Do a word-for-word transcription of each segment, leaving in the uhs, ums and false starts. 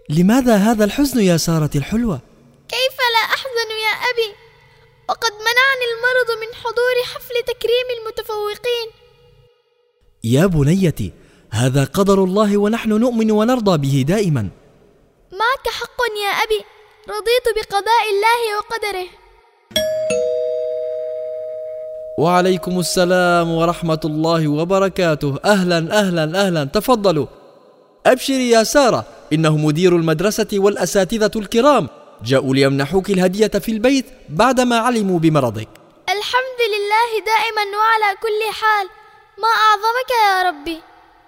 لماذا هذا الحزن يا سارة الحلوة؟ كيف لا أحزن يا أبي، وقد منعني المرض من حضور حفل تكريم المتفوقين. يا بنيتي، هذا قدر الله ونحن نؤمن ونرضى به دائما. معك حق يا أبي، رضيت بقضاء الله وقدره. وعليكم السلام ورحمة الله وبركاته. أهلا أهلا أهلا، تفضلوا. أبشري يا سارة، إنه مدير المدرسة والأساتذة الكرام جاءوا ليمنحوك الهدية في البيت بعدما علموا بمرضك. الحمد لله دائما وعلى كل حال، ما أعظمك يا ربي.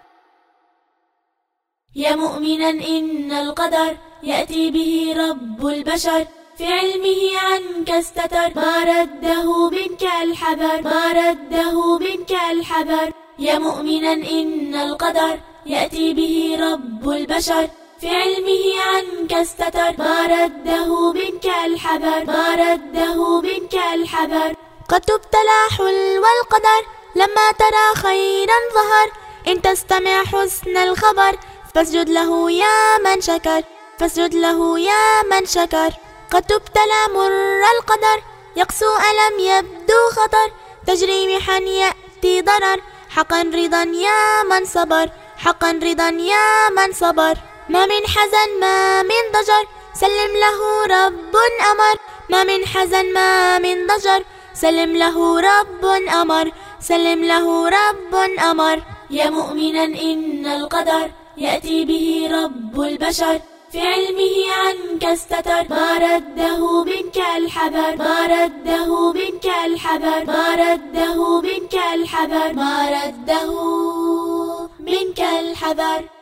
يا مؤمنا إن القدر يأتي به رب البشر، في علمه عنك استتر، ما رده منك الحذر، ما رده منك الحذر. يا مؤمنا إن القدر يأتي به رب البشر، في علمه عنك استتر، ما رده منك الحذر، ما رده منك الحذر. قد تبتلى حلو القدر لما ترى خيرا ظهر، إن تستمع حسن الخبر فاسجد له يا من شكر، فاسجد له يا من شكر. قد تبتلى مر القدر يقسو ألم يبدو خطر، تجري محن يأتي ضرر، حقا رضا يا من صبر، حقا رضا يا من صبر. ما من حزن ما من ضجر سلم له رب أمر، ما من حزن ما من ضجر سلم له رب أمر، سلم له رب أمر. يا مؤمنا إن القدر يأتي به رب البشر، في علمه عنك استتر، ما رده منك الحذر، ما رده منك الحذر، ما رده منك الحذر، ما رده منك الحذر.